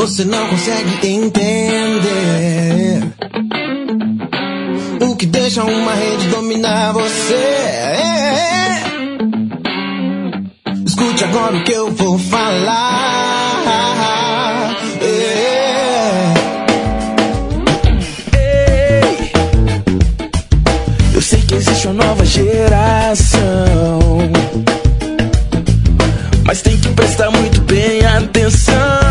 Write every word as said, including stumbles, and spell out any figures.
Você não consegue entender o que deixa uma rede dominar você. Escute agora o que eu vou falar. Ei, eu sei que existe uma nova geração, mas tem que prestar muito bem atenção.